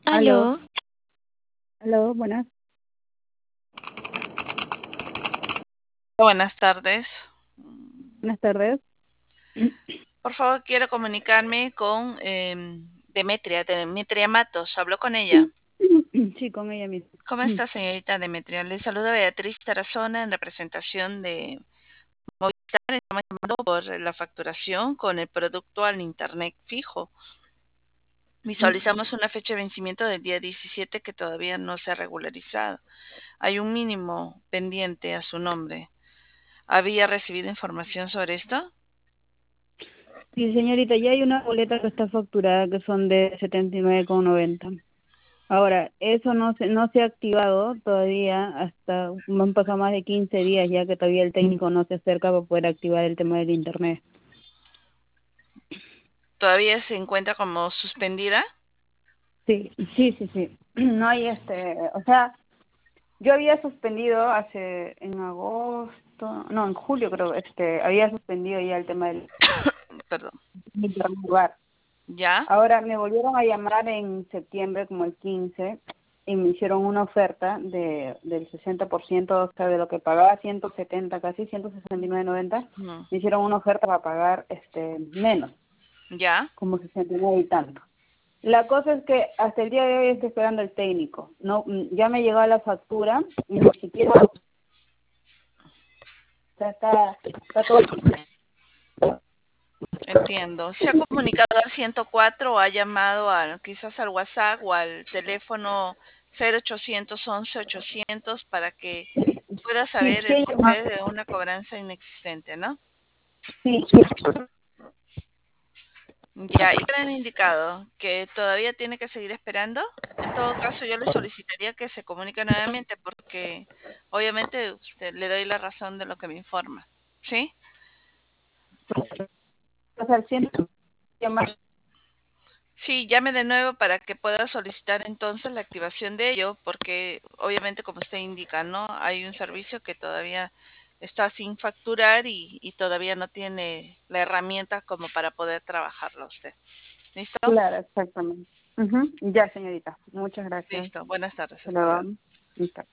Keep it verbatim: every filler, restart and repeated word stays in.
Aló, Aló, aló, buenas, Buenas tardes. buenas tardes. Por favor, quiero comunicarme con em, Demetria, Demetria Matos. Habló con ella. Sí, con ella misma. ¿Cómo está, señorita Demetria? Le saluda Beatriz Tarazona en representación de Movistar. Estamos llamando por la facturación con el producto al Internet fijo. Visualizamos una fecha de vencimiento del día diecisiete que todavía no se ha regularizado. Hay un mínimo pendiente a su nombre. ¿Había recibido información sobre esto? Sí, señorita, ya hay una boleta que está facturada que son de setenta y nueve con noventa. Ahora, eso no se, no se ha activado todavía, hasta han pasado más de quince días ya que todavía el técnico no se acerca para poder activar el tema del internet. ¿Todavía se encuentra como suspendida? Sí, sí, sí, sí. No hay este, o sea, yo había suspendido hace, en agosto, no, en julio creo, este, había suspendido ya el tema del Perdón. internet. ¿Ya? Ahora me volvieron a llamar en septiembre, como el quince, y me hicieron una oferta de del sesenta por ciento, o sea, de lo que pagaba ciento setenta, casi ciento sesenta y nueve noventa, Mm. me hicieron una oferta para pagar este menos, ¿Ya? como sesenta y nueve y tanto. La cosa es que hasta el día de hoy estoy esperando el técnico. No, mm, ya me llegó la factura y ni siquiera, o sea, está, está todo. Entiendo. ¿Se ha comunicado al ciento cuatro o ha llamado al, quizás al WhatsApp o al teléfono cero ochocientos once ochocientos para que pueda Sí, saber sí, el he llamado, porqué de una cobranza inexistente, ¿no? sí, sí. Ya, y le han indicado que todavía tiene que seguir esperando. En todo caso, yo le solicitaría que se comunique nuevamente porque obviamente usted le doy la razón de lo que me informa. ¿Sí? O sea, el ciento llamar. Sí, llame de nuevo para que pueda solicitar entonces la activación de ello, porque obviamente como usted indica, ¿no? Hay un servicio que todavía está sin facturar y, y todavía no tiene la herramienta como para poder trabajarlo usted. ¿Listo? Claro, exactamente. Ujú. Ya, señorita. Muchas gracias. Listo. Buenas tardes. Se Hasta lo luego. damos. Listo.